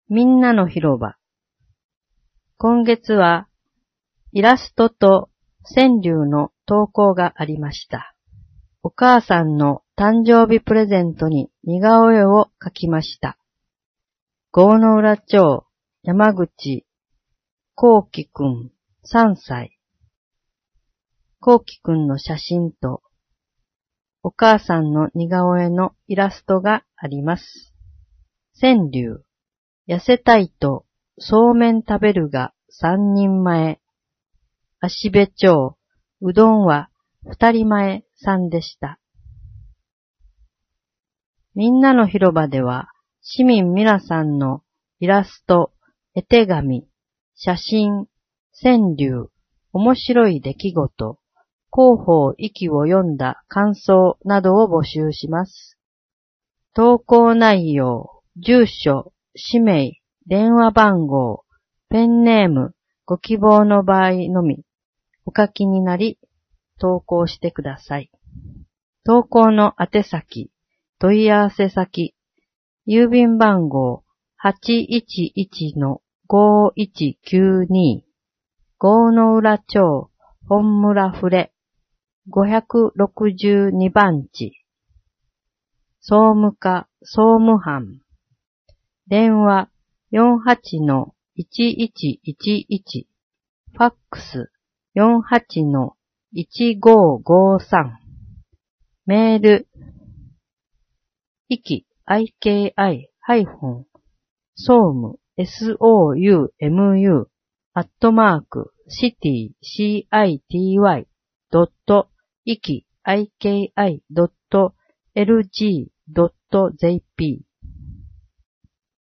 みんなの広場。今月はイラストと川柳の投稿がありました。お母さんの誕生日プレゼントに似顔絵を描きました。郷ノ浦町山口幸輝くん3歳。幸輝くんの写真とお母さんの似顔絵のイラストがあります。川柳。痩せたいとそうめん食べるが3人前。芦部町、うどんは2人前3でした。みんなの広場では市民皆さんのイラスト、絵手紙、写真、川柳、面白い出来事、広報息を読んだ感想などを募集します。投稿内容、住所、氏名、電話番号、ペンネーム、ご希望の場合のみお書きになり投稿してください。投稿の宛先、問い合わせ先、郵便番号 811-5192 郷ノ浦町本村ふれ562番地総務課総務班電話 48-1111 ファックス 48-1553 メールcity-somu@city.iki.lg.jp